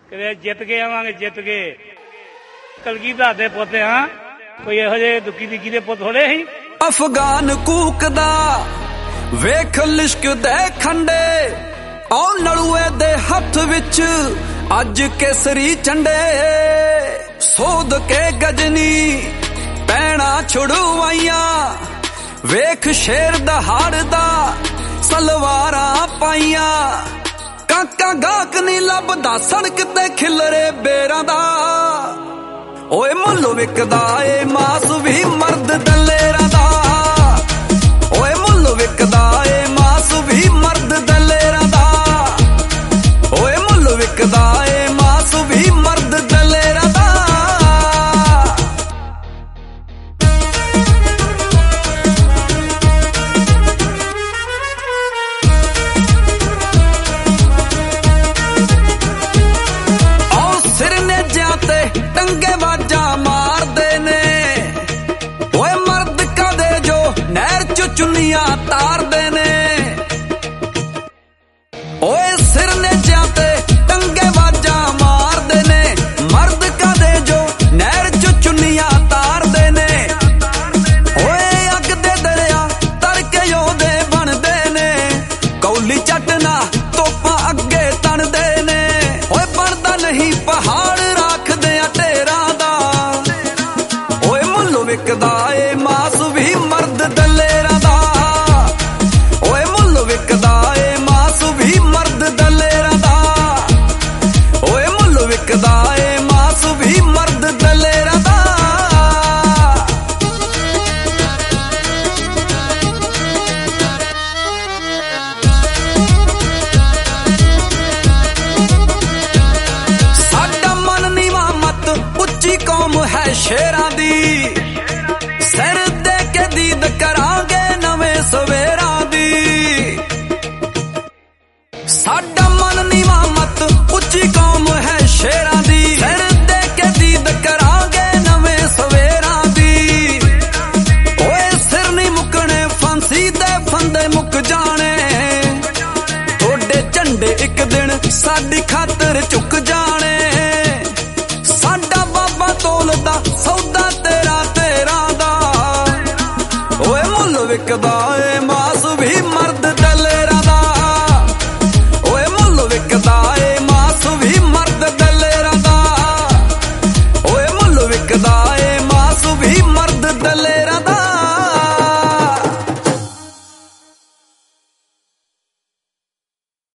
ਕਿਤੇ ਜਿੱਤ ਕੇ ਆਵਾਂਗੇ, ਜਿੱਤ ਕੇ। ਕਲਗੀਧਰ ਦੇ ਪੁੱਤ ਹਾਂ, ਕੋਈ ਇਹੋ ਜਿਹੇ ਦੁੱਕੀ ਦਿੱਕੀ ਦੇ ਪੁੱਤ ਥੋੜੇ ਸੀ। ਅਫਗਾਨ ਕੂਕਦਾ ਵੇਖ ਲਿਸ਼ਕ ਦੇ ਖੰਡੇ, ਔ ਨਲੂਏ ਦੇ ਹੱਥ ਵਿੱਚ ਅੱਜ ਕੇਸਰੀ ਝੰਡੇ। ਸੋਧ ਕੇ ਗਜਨੀ ਪੈਣਾ ਛੁੜਵਾਈਆਂ, ਵੇਖ ਸ਼ੇਰ ਦਹਾੜਦਾ ਸਲਵਾਰਾਂ ਪਾਈਆਂ। ਕਾਕਾ ਗਾਹਕ ਨੀ ਲੱਭਦਾ ਸੜਕ ਤੇ ਖਿਲਰੇ ਬੇਰਾਂ ਦਾ, ਓਏ ਮੁੱਲ ਵਿਕਦਾ ਏ ਮਾਸ ਵੀ ਮਰਦ ਦਲੇਰਾਂ ਦਾ। ਓਏ ਮੁੱਲ ਵਿਕਦਾ ਏ ਮਾਸ ਵੀ ਮਰਦ ਦਲੇਰਾਂ ਦਾ। ਓਏ ਮੁੱਲ ਵਿਕਦਾ ਏ ਮਾਸ ਵੀ ਮਰਦ ਦਲੇਰਾਂ ਦਾ। ਆਓ ਸਿਰ ਨੇ ਜਿਆਂ ਤੇ ਟੰਗੇ ਵਾਜਾਂ ਮਾਰਦੇ ਨੇ, ਓਏ ਮਰਦ ਕਦੇ ਜੋ ਨਹਿਰ ਚ ਚੁੰਨੀਆਂ ਤਾਰਦੇ ਨੇ। ਓਏ ਸਿਰ ਨੇ ਜਿਆਂ ਤੇ ਟੰਗੇ ਵਾਜਾਂ ਮਾਰਦੇ ਨੇ, ਮਰਦ ਕਦੇ ਜੋ ਨਹਿਰ ਚ ਚੁੰਨੀਆਂ ਤਾਰਦੇ ਨੇ। ਓਏ ਅੱਗ ਦੇ ਦਰਿਆ ਤੜਕੇ ਉਹਦੇ ਬਣਦੇ ਨੇ, ਕੌਲੀ ਚੱਟਣਾ ਤੋਪਾਂ ਅੱਗੇ ਤਣਦੇ ਨੇ। ਓਏ ਬਣਦਾ ਨਹੀਂ ਪਹਾੜ ਰੱਖਦੇ ਆ ਢੇਰਾਂ ਦਾ, ਓਏ ਮੁੱਲ ਵਿਕਦਾ ਏ ਮਾਸ ਵੀ ਮਰਦ ਦਲੇਰਾਂ ਦਾ। ਓਏ ਮੁੱਲ ਵਿਕਦਾ ਏ ਮਾਸ ਵੀ ਮਰਦ ਦਲੇਰਾਂ ਦਾ। ਓਏ ਮੁੱਲ ਵਿਕਦਾ ਏ ਮਾਸ ਵੀ ਮਰਦ ਦਲੇਰਾਂ ਦਾ। ਸਾਡਾ ਮਨ ਨੀਵਾਂ ਮਤ ਉੱਚੀ ਕੌਮ ਹੈ ਸ਼ੇਰਾਂ ਦੀ, ਸਿਰ ਦੇ ਕੇ ਦੀਦ ਕਰਾਂਗੇ ਨਵੇਂ ਸਵੇਰਾਂ ਦੀ। ਸਾਡਾ ਮਨ ਨੀਵਾਂ ਮਤ ਉੱਚੀ ਕੌਮ ਹੈ ਸ਼ੇਰਾਂ ਦੀ, ਸਿਰ ਦੇ ਕੇ ਦੀਦ ਕਰਾਂਗੇ ਨਵੇਂ ਸਵੇਰਾਂ ਦੀ। ਓਏ ਸਿਰ ਨਹੀਂ ਮੁੱਕਣੇ ਫਾਂਸੀ ਦੇ ਫੰਦੇ ਮੁੱਕ ਜਾਣੇ, ਤੁਹਾਡੇ ਝੰਡੇ ਇੱਕ ਦਿਨ ਸਾਡੀ